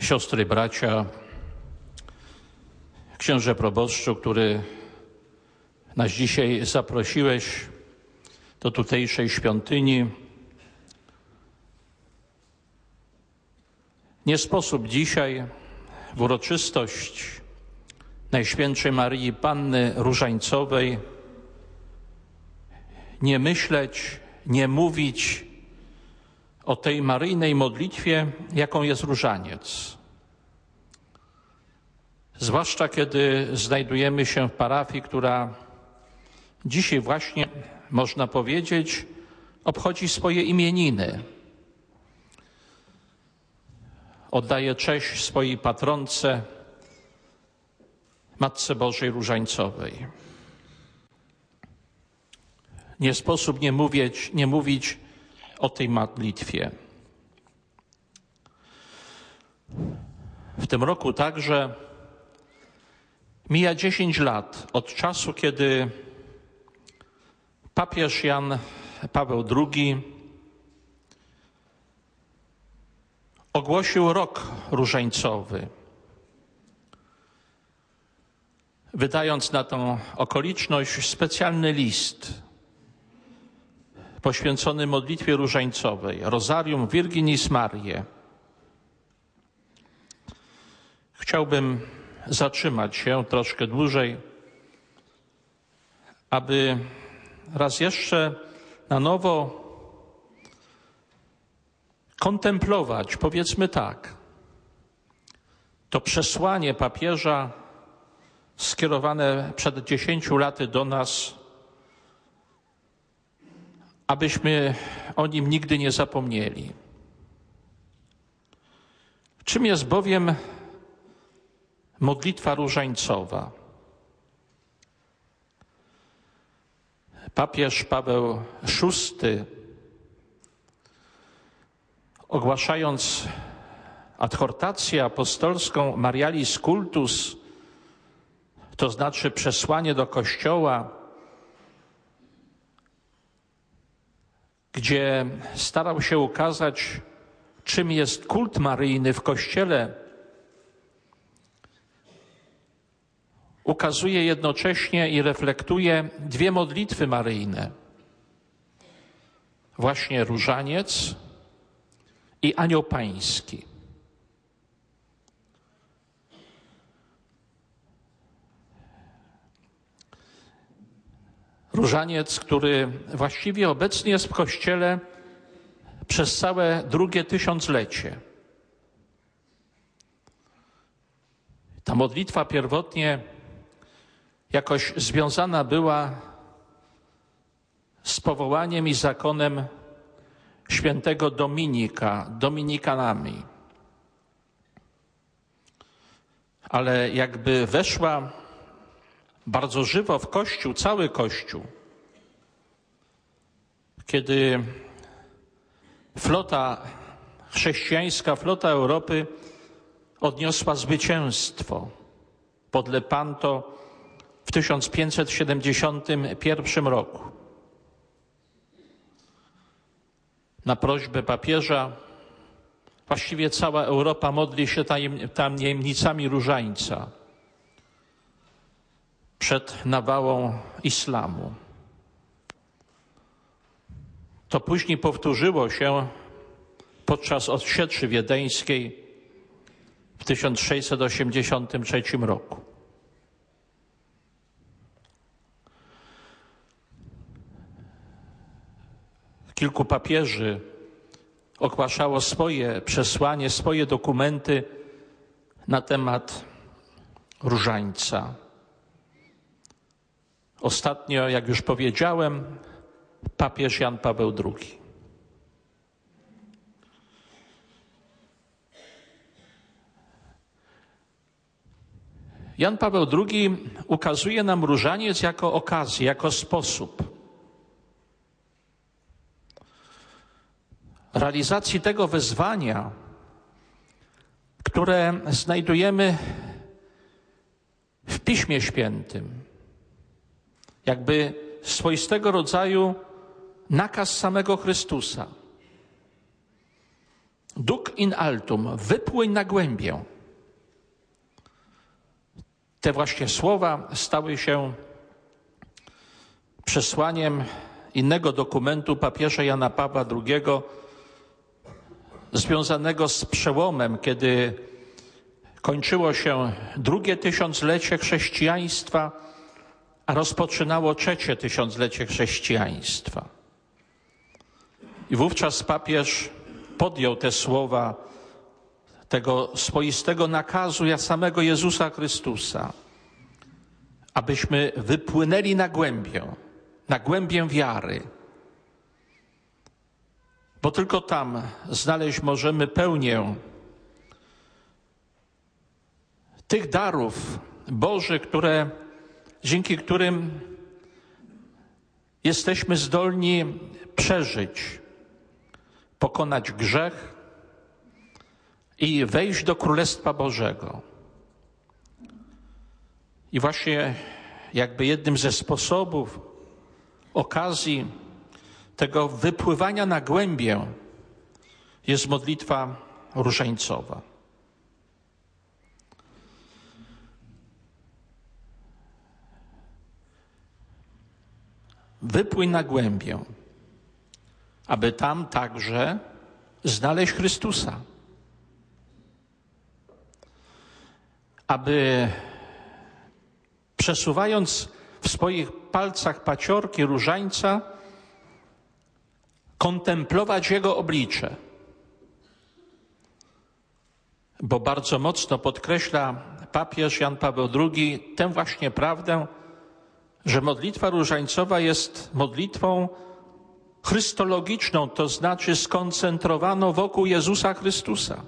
Siostry, bracia, księże proboszczu, który nas dzisiaj zaprosiłeś do tutejszej świątyni. Nie sposób dzisiaj w uroczystość Najświętszej Maryi Panny Różańcowej nie myśleć, nie mówić o tej maryjnej modlitwie, jaką jest różaniec. Zwłaszcza kiedy znajdujemy się w parafii, która dzisiaj właśnie, można powiedzieć, obchodzi swoje imieniny. Oddaje cześć swojej patronce, Matce Bożej Różańcowej. Nie sposób nie mówić o tej modlitwie. W tym roku także mija 10 lat od czasu, kiedy papież Jan Paweł II ogłosił rok różańcowy, wydając na tę okoliczność specjalny list poświęcony modlitwie różańcowej, Rosarium Virginis Mariae. Chciałbym zatrzymać się troszkę dłużej, aby raz jeszcze na nowo kontemplować, powiedzmy tak, to przesłanie papieża skierowane przed 10 laty do nas, abyśmy o nim nigdy nie zapomnieli. Czym jest bowiem modlitwa różańcowa? Papież Paweł VI, ogłaszając adhortację apostolską Marialis Cultus, to znaczy przesłanie do Kościoła, gdzie starał się ukazać, czym jest kult maryjny w Kościele, ukazuje jednocześnie i reflektuje dwie modlitwy maryjne. Właśnie Różaniec i Anioł Pański. Różaniec, który właściwie obecny jest w Kościele przez całe drugie tysiąclecie. Ta modlitwa pierwotnie jakoś związana była z powołaniem i zakonem świętego Dominika, dominikanami. Ale jakby weszła bardzo żywo w Kościół, cały Kościół, kiedy flota chrześcijańska, flota Europy odniosła zwycięstwo pod Lepanto w 1571 roku. Na prośbę papieża właściwie cała Europa modli się tajemnicami różańca przed nawałą islamu. To później powtórzyło się podczas odsieczy wiedeńskiej w 1683 roku. Kilku papieży ogłaszało swoje przesłanie, swoje dokumenty na temat różańca. Ostatnio, jak już powiedziałem, papież Jan Paweł II. Jan Paweł II ukazuje nam różaniec jako okazję, jako sposób realizacji tego wezwania, które znajdujemy w Piśmie Świętym. Jakby swoistego rodzaju nakaz samego Chrystusa. Duc in altum, wypłyń na głębię. Te właśnie słowa stały się przesłaniem innego dokumentu papieża Jana Pawła II, związanego z przełomem, kiedy kończyło się drugie tysiąclecie chrześcijaństwa, a rozpoczynało trzecie tysiąclecie chrześcijaństwa. I wówczas papież podjął te słowa tego swoistego nakazu samego Jezusa Chrystusa, abyśmy wypłynęli na głębię wiary, bo tylko tam znaleźć możemy pełnię tych darów Bożych, dzięki którym jesteśmy zdolni przeżyć, pokonać grzech i wejść do Królestwa Bożego. I właśnie jakby jednym ze sposobów, okazji tego wypływania na głębię jest modlitwa różańcowa. Wypłyń na głębię, aby tam także znaleźć Chrystusa. Aby przesuwając w swoich palcach paciorki różańca, kontemplować Jego oblicze. Bo bardzo mocno podkreśla papież Jan Paweł II tę właśnie prawdę, że modlitwa różańcowa jest modlitwą chrystologiczną, to znaczy skoncentrowaną wokół Jezusa Chrystusa.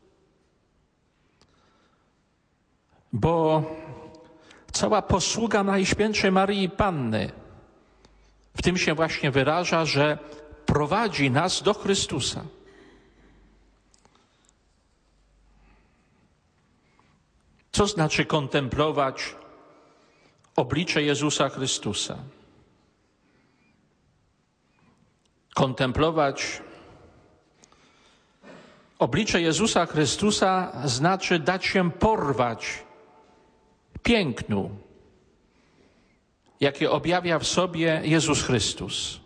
Bo cała posługa Najświętszej Maryi Panny w tym się właśnie wyraża, że prowadzi nas do Chrystusa. Co znaczy kontemplować oblicze Jezusa Chrystusa? Kontemplować oblicze Jezusa Chrystusa znaczy dać się porwać pięknu, jakie objawia w sobie Jezus Chrystus.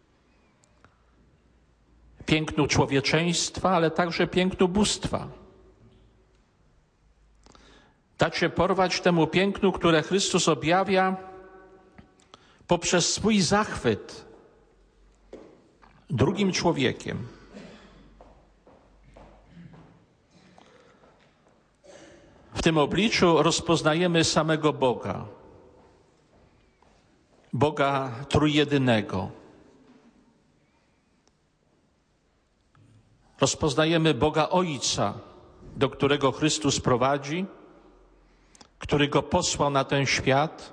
Pięknu człowieczeństwa, ale także pięknu bóstwa. Dać się porwać temu pięknu, które Chrystus objawia poprzez swój zachwyt drugim człowiekiem. W tym obliczu rozpoznajemy samego Boga, Boga trójjedynego. Rozpoznajemy Boga Ojca, do którego Chrystus prowadzi, który Go posłał na ten świat,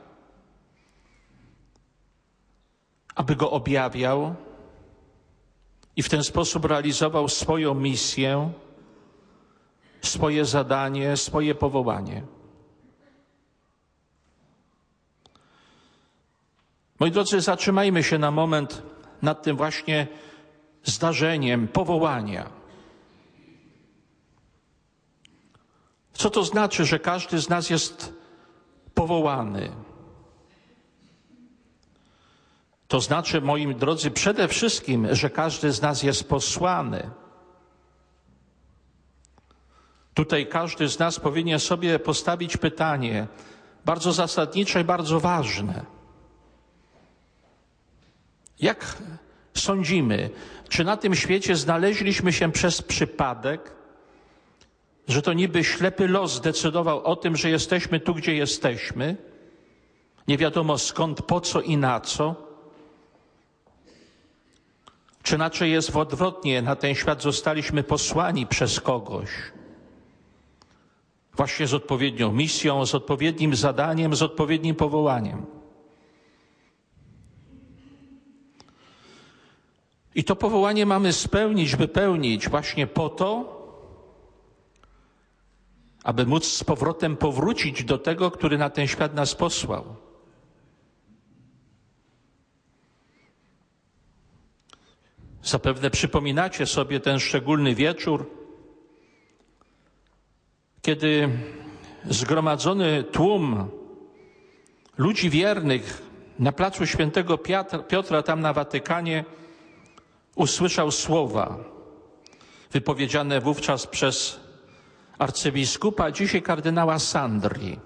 aby Go objawiał i w ten sposób realizował swoją misję, swoje zadanie, swoje powołanie. Moi drodzy, zatrzymajmy się na moment nad tym właśnie zdarzeniem powołania. Co to znaczy, że każdy z nas jest powołany? To znaczy, moi drodzy, przede wszystkim, że każdy z nas jest posłany. Tutaj każdy z nas powinien sobie postawić pytanie bardzo zasadnicze i bardzo ważne. Jak sądzimy, czy na tym świecie znaleźliśmy się przez przypadek, że to niby ślepy los zdecydował o tym, że jesteśmy tu, gdzie jesteśmy? Nie wiadomo skąd, po co i na co? Czy inaczej jest odwrotnie, na ten świat zostaliśmy posłani przez kogoś? Właśnie z odpowiednią misją, z odpowiednim zadaniem, z odpowiednim powołaniem. I to powołanie mamy spełnić, wypełnić właśnie po to, aby móc z powrotem powrócić do tego, który na ten świat nas posłał. Zapewne przypominacie sobie ten szczególny wieczór, kiedy zgromadzony tłum ludzi wiernych na placu Świętego Piotra, tam na Watykanie, usłyszał słowa wypowiedziane wówczas przez arcybiskupa, a dzisiaj kardynała Sandri,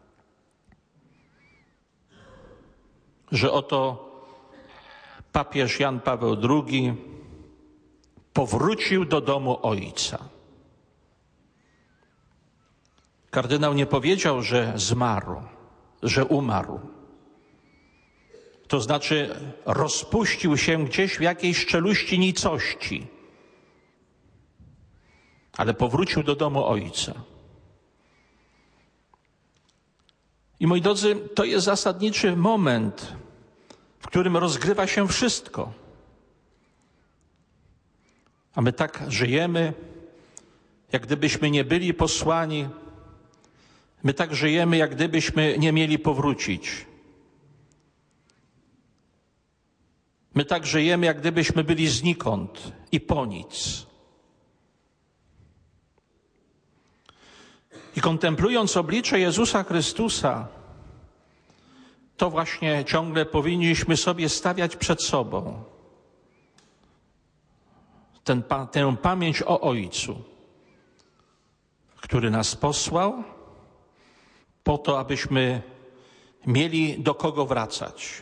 że oto papież Jan Paweł II powrócił do domu Ojca. Kardynał nie powiedział, że zmarł, że umarł. To znaczy rozpuścił się gdzieś w jakiejś czeluści nicości, ale powrócił do domu Ojca. I moi drodzy, to jest zasadniczy moment, w którym rozgrywa się wszystko. A my tak żyjemy, jak gdybyśmy nie byli posłani. My tak żyjemy, jak gdybyśmy nie mieli powrócić. My tak żyjemy, jak gdybyśmy byli znikąd i po nic. I kontemplując oblicze Jezusa Chrystusa, to właśnie ciągle powinniśmy sobie stawiać przed sobą tę pamięć o Ojcu, który nas posłał po to, abyśmy mieli do kogo wracać.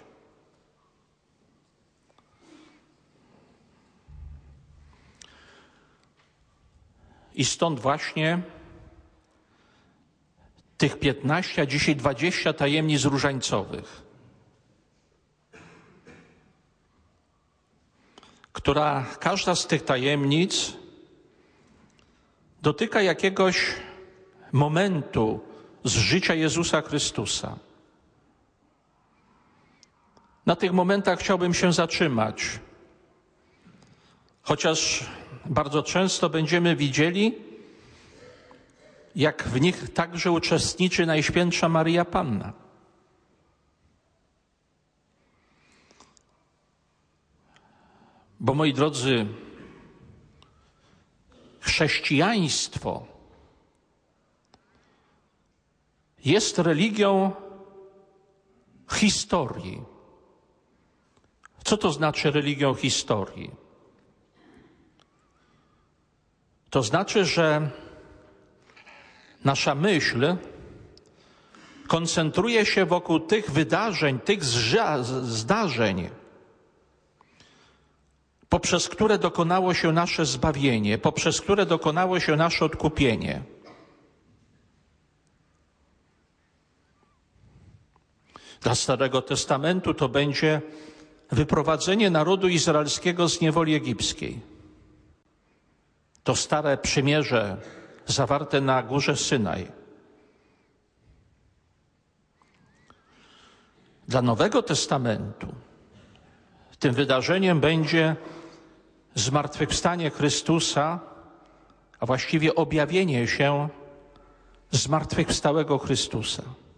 I stąd właśnie tych 15, a dzisiaj 20 tajemnic różańcowych, każda z tych tajemnic dotyka jakiegoś momentu z życia Jezusa Chrystusa. Na tych momentach chciałbym się zatrzymać, chociaż bardzo często będziemy widzieli, jak w nich także uczestniczy Najświętsza Maryja Panna. Bo moi drodzy, chrześcijaństwo jest religią historii. Co to znaczy religią historii? To znaczy, że nasza myśl koncentruje się wokół tych wydarzeń, tych zdarzeń, poprzez które dokonało się nasze zbawienie, poprzez które dokonało się nasze odkupienie. Dla Starego Testamentu to będzie wyprowadzenie narodu izraelskiego z niewoli egipskiej. To stare przymierze zawarte na górze Synaj. Dla Nowego Testamentu tym wydarzeniem będzie zmartwychwstanie Chrystusa, a właściwie objawienie się zmartwychwstałego Chrystusa.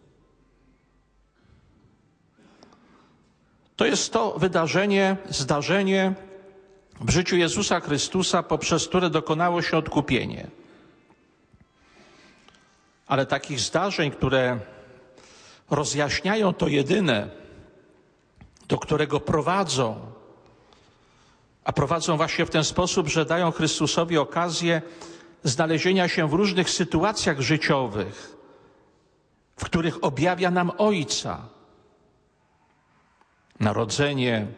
To jest to wydarzenie, zdarzenie w życiu Jezusa Chrystusa, poprzez które dokonało się odkupienie. Ale takich zdarzeń, które rozjaśniają to jedyne, do którego prowadzą, a prowadzą właśnie w ten sposób, że dają Chrystusowi okazję znalezienia się w różnych sytuacjach życiowych, w których objawia nam Ojca. Narodzenie,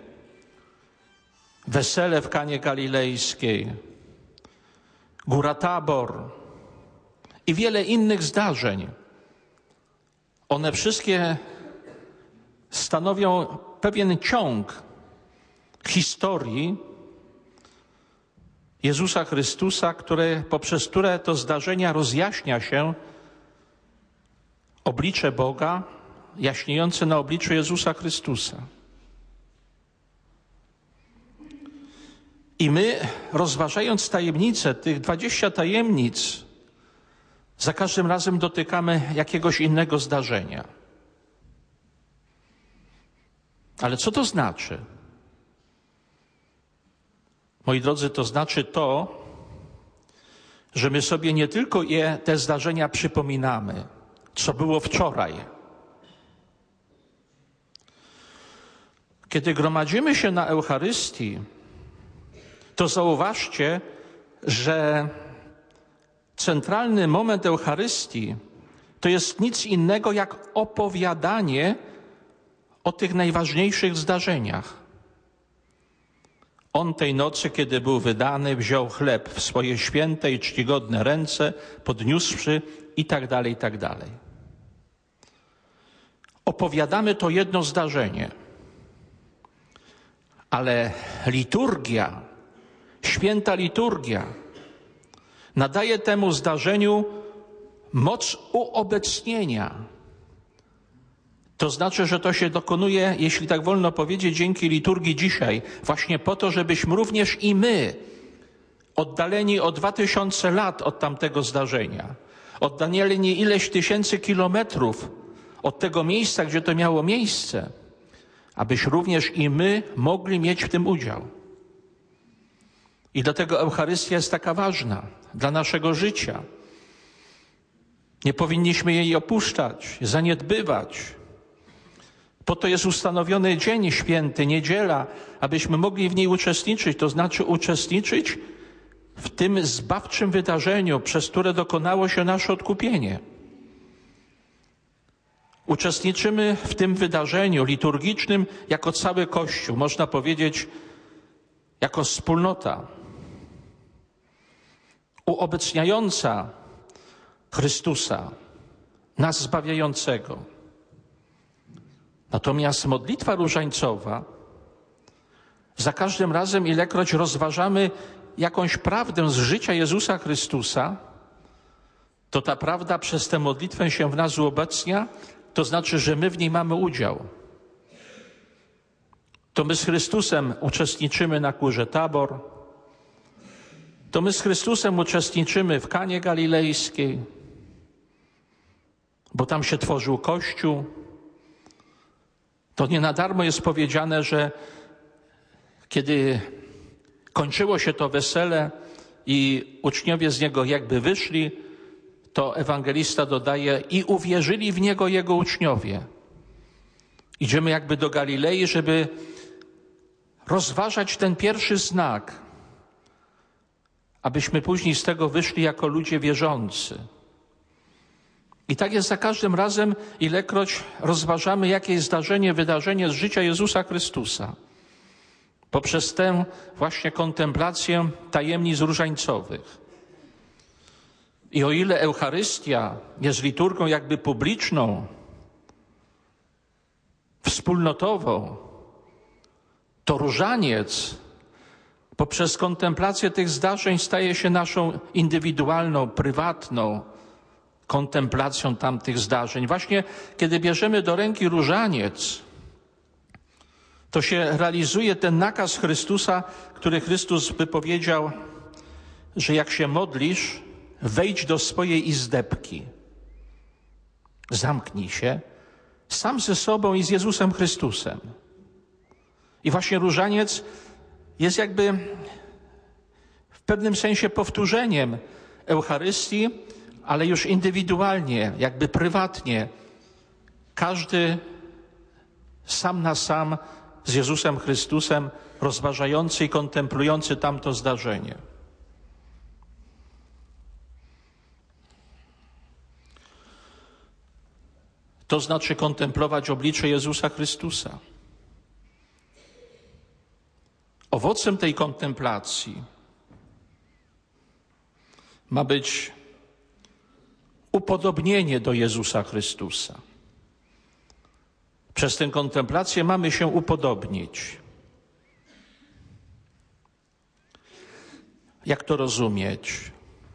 wesele w Kanie Galilejskiej, Góra Tabor i wiele innych zdarzeń. One wszystkie stanowią pewien ciąg historii Jezusa Chrystusa, poprzez które to zdarzenia rozjaśnia się oblicze Boga, jaśniejące na obliczu Jezusa Chrystusa. I my, rozważając tajemnice, tych 20 tajemnic, za każdym razem dotykamy jakiegoś innego zdarzenia. Ale co to znaczy? moi drodzy, to znaczy to, że my sobie nie tylko te zdarzenia przypominamy, co było wczoraj. Kiedy gromadzimy się na Eucharystii, to zauważcie, że centralny moment Eucharystii to jest nic innego jak opowiadanie o tych najważniejszych zdarzeniach. On tej nocy, kiedy był wydany, wziął chleb w swoje święte i czcigodne ręce, podniósłszy i tak dalej, i tak dalej. Opowiadamy to jedno zdarzenie, ale liturgia, święta liturgia nadaje temu zdarzeniu moc uobecnienia. To znaczy, że to się dokonuje, jeśli tak wolno powiedzieć, dzięki liturgii dzisiaj, właśnie po to, żebyśmy również i my, oddaleni o 2000 lat od tamtego zdarzenia, oddaleni ileś tysięcy kilometrów od tego miejsca, gdzie to miało miejsce, abyś również i my mogli mieć w tym udział. I dlatego Eucharystia jest taka ważna dla naszego życia. Nie powinniśmy jej opuszczać, zaniedbywać. Po to jest ustanowiony dzień święty, niedziela, abyśmy mogli w niej uczestniczyć, to znaczy uczestniczyć w tym zbawczym wydarzeniu, przez które dokonało się nasze odkupienie. Uczestniczymy w tym wydarzeniu liturgicznym jako cały Kościół, można powiedzieć, jako wspólnota uobecniająca Chrystusa, nas zbawiającego. Natomiast modlitwa różańcowa, za każdym razem, ilekroć rozważamy jakąś prawdę z życia Jezusa Chrystusa, to ta prawda przez tę modlitwę się w nas uobecnia, to znaczy, że my w niej mamy udział. To my z Chrystusem uczestniczymy na górze Tabor, to my z Chrystusem uczestniczymy w Kanie Galilejskiej, bo tam się tworzył Kościół. To nie na darmo jest powiedziane, że kiedy kończyło się to wesele i uczniowie z niego jakby wyszli, to ewangelista dodaje i uwierzyli w niego jego uczniowie. Idziemy jakby do Galilei, żeby rozważać ten pierwszy znak, abyśmy później z tego wyszli jako ludzie wierzący. I tak jest za każdym razem, ilekroć rozważamy jakieś zdarzenie, wydarzenie z życia Jezusa Chrystusa. Poprzez tę właśnie kontemplację tajemnic różańcowych. I o ile Eucharystia jest liturgią jakby publiczną, wspólnotową, to różaniec poprzez kontemplację tych zdarzeń staje się naszą indywidualną, prywatną kontemplacją tamtych zdarzeń. Właśnie kiedy bierzemy do ręki różaniec, to się realizuje ten nakaz Chrystusa, który Chrystus wypowiedział, że jak się modlisz, wejdź do swojej izdebki. Zamknij się sam ze sobą i z Jezusem Chrystusem. I właśnie różaniec jest jakby w pewnym sensie powtórzeniem Eucharystii, ale już indywidualnie, jakby prywatnie. Każdy sam na sam z Jezusem Chrystusem, rozważający i kontemplujący tamto zdarzenie. To znaczy kontemplować oblicze Jezusa Chrystusa. Owocem tej kontemplacji ma być upodobnienie do Jezusa Chrystusa. Przez tę kontemplację mamy się upodobnić. Jak to rozumieć?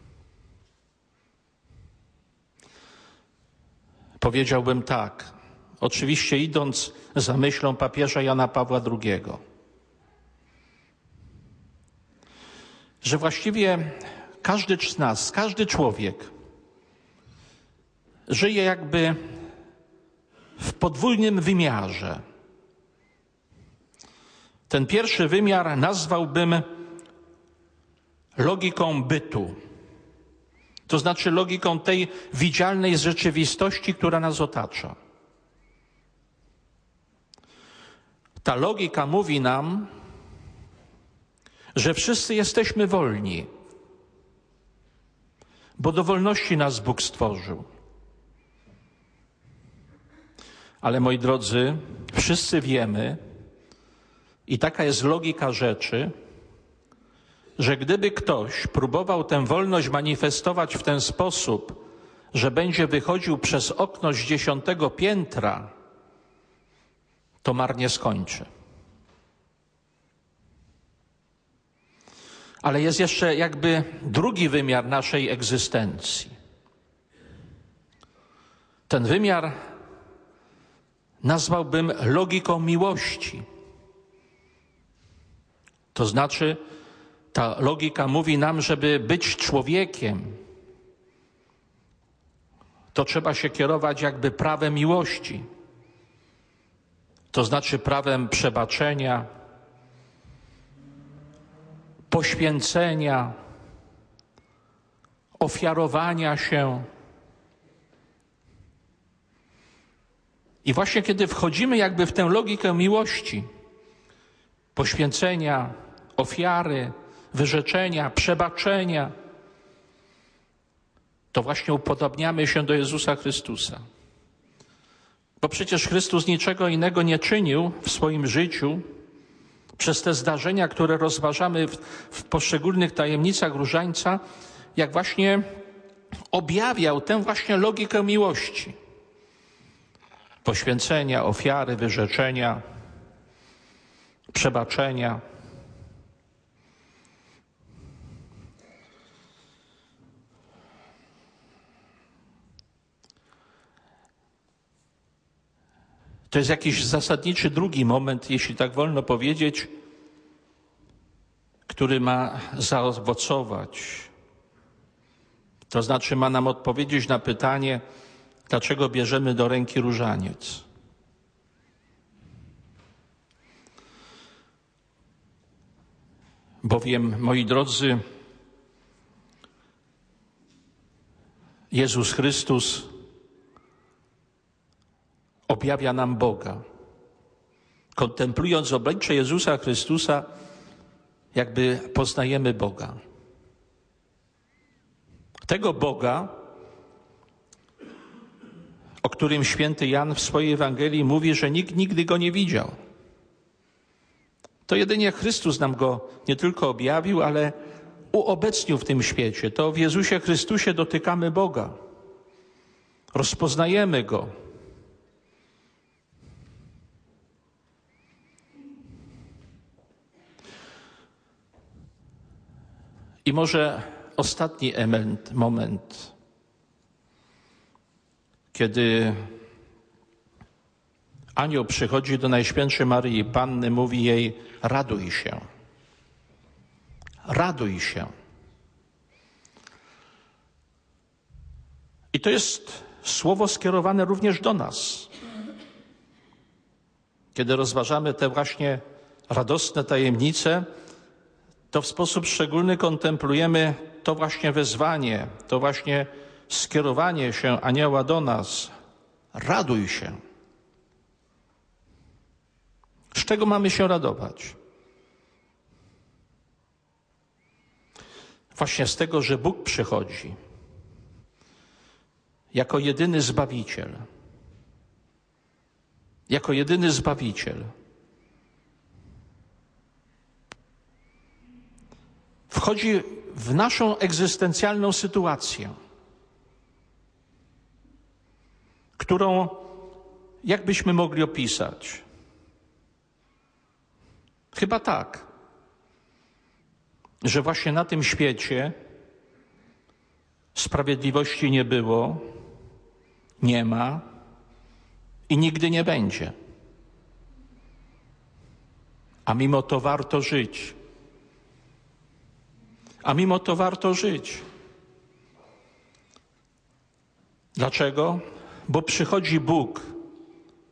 Powiedziałbym tak, oczywiście idąc za myślą papieża Jana Pawła II, że właściwie każdy z nas, każdy człowiek żyje jakby w podwójnym wymiarze. Ten pierwszy wymiar nazwałbym logiką bytu. To znaczy logiką tej widzialnej rzeczywistości, która nas otacza. Ta logika mówi nam, że wszyscy jesteśmy wolni, bo do wolności nas Bóg stworzył. Ale moi drodzy, wszyscy wiemy, i taka jest logika rzeczy, że gdyby ktoś próbował tę wolność manifestować w ten sposób, że będzie wychodził przez okno z 10. piętra, to marnie skończy. Ale jest jeszcze jakby drugi wymiar naszej egzystencji. Ten wymiar nazwałbym logiką miłości. To znaczy, ta logika mówi nam, żeby być człowiekiem, to trzeba się kierować jakby prawem miłości. To znaczy prawem przebaczenia, poświęcenia, ofiarowania się. I właśnie kiedy wchodzimy jakby w tę logikę miłości, poświęcenia, ofiary, wyrzeczenia, przebaczenia, to właśnie upodobniamy się do Jezusa Chrystusa. Bo przecież Chrystus niczego innego nie czynił w swoim życiu przez te zdarzenia, które rozważamy w poszczególnych tajemnicach Różańca, jak właśnie objawiał tę właśnie logikę miłości. Poświęcenia, ofiary, wyrzeczenia, przebaczenia. To jest jakiś zasadniczy drugi moment, jeśli tak wolno powiedzieć, który ma zaowocować. To znaczy ma nam odpowiedzieć na pytanie, dlaczego bierzemy do ręki różaniec. Bowiem, moi drodzy, Jezus Chrystus objawia nam Boga. Kontemplując oblicze Jezusa Chrystusa, jakby poznajemy Boga. Tego Boga, o którym święty Jan w swojej Ewangelii mówi, że nikt nigdy Go nie widział. To jedynie Chrystus nam Go nie tylko objawił, ale uobecnił w tym świecie. To w Jezusie Chrystusie dotykamy Boga. Rozpoznajemy Go. I może ostatni moment, kiedy anioł przychodzi do Najświętszej Maryi Panny, mówi jej: raduj się. Raduj się. I to jest słowo skierowane również do nas. Kiedy rozważamy te właśnie radosne tajemnice, to w sposób szczególny kontemplujemy to właśnie wezwanie, to właśnie skierowanie się anioła do nas. Raduj się. Z czego mamy się radować? Właśnie z tego, że Bóg przychodzi jako jedyny Zbawiciel. Jako jedyny Zbawiciel. Wchodzi w naszą egzystencjalną sytuację, którą jak byśmy mogli opisać? Chyba tak, że właśnie na tym świecie sprawiedliwości nie było, nie ma i nigdy nie będzie. A mimo to warto żyć. A mimo to warto żyć. Dlaczego? Bo przychodzi Bóg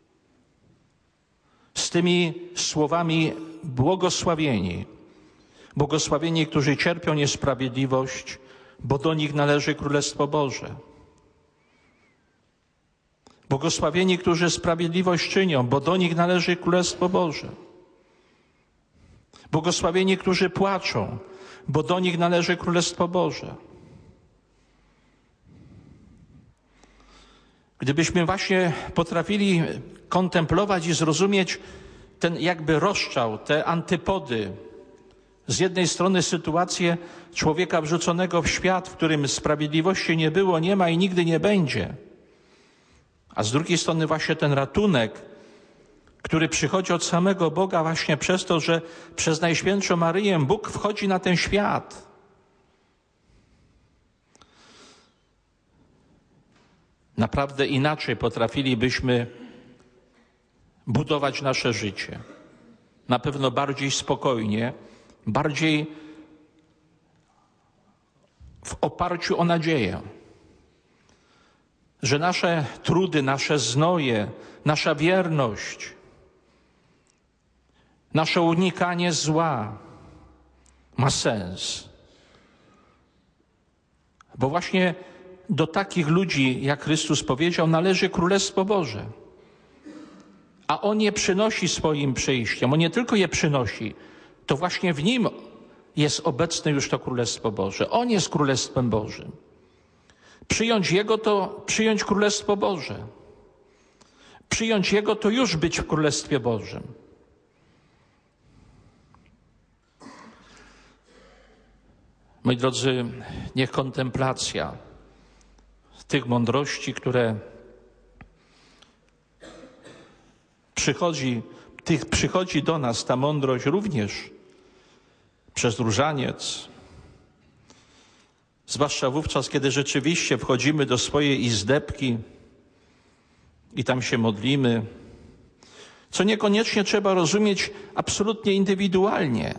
z tymi słowami błogosławieni, Błogosławieni, którzy cierpią niesprawiedliwość, bo do nich należy Królestwo Boże. Błogosławieni, którzy sprawiedliwość czynią, bo do nich należy Królestwo Boże. Błogosławieni, którzy płaczą, bo do nich należy Królestwo Boże. Gdybyśmy właśnie potrafili kontemplować i zrozumieć ten jakby rozstrzał, te antypody, z jednej strony sytuację człowieka wrzuconego w świat, w którym sprawiedliwości nie było, nie ma i nigdy nie będzie, a z drugiej strony właśnie ten ratunek, który przychodzi od samego Boga właśnie przez to, że przez Najświętszą Maryję Bóg wchodzi na ten świat. Naprawdę inaczej potrafilibyśmy budować nasze życie. Na pewno bardziej spokojnie, bardziej w oparciu o nadzieję, że nasze trudy, nasze znoje, nasza wierność, nasze unikanie zła ma sens. Bo właśnie do takich ludzi, jak Chrystus powiedział, należy Królestwo Boże. A On je przynosi swoim przyjściem. On nie tylko je przynosi, to właśnie w Nim jest obecne już to Królestwo Boże. On jest Królestwem Bożym. Przyjąć Jego to przyjąć Królestwo Boże. Przyjąć Jego to już być w Królestwie Bożym. Moi drodzy, niech kontemplacja tych mądrości, które przychodzi do nas, ta mądrość również przez różaniec, zwłaszcza wówczas, kiedy rzeczywiście wchodzimy do swojej izdebki i tam się modlimy, co niekoniecznie trzeba rozumieć absolutnie indywidualnie,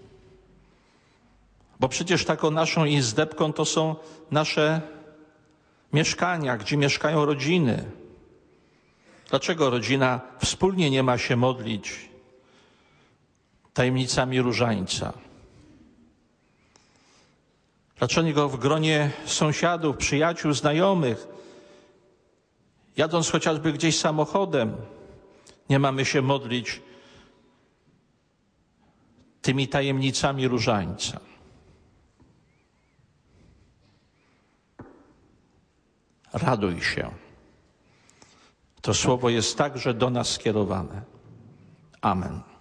bo przecież taką naszą izdebką to są nasze mieszkania, gdzie mieszkają rodziny. Dlaczego rodzina wspólnie nie ma się modlić tajemnicami różańca? Dlaczego w gronie sąsiadów, przyjaciół, znajomych, jadąc chociażby gdzieś samochodem, nie mamy się modlić tymi tajemnicami różańca? Raduj się. To słowo jest także do nas skierowane. Amen.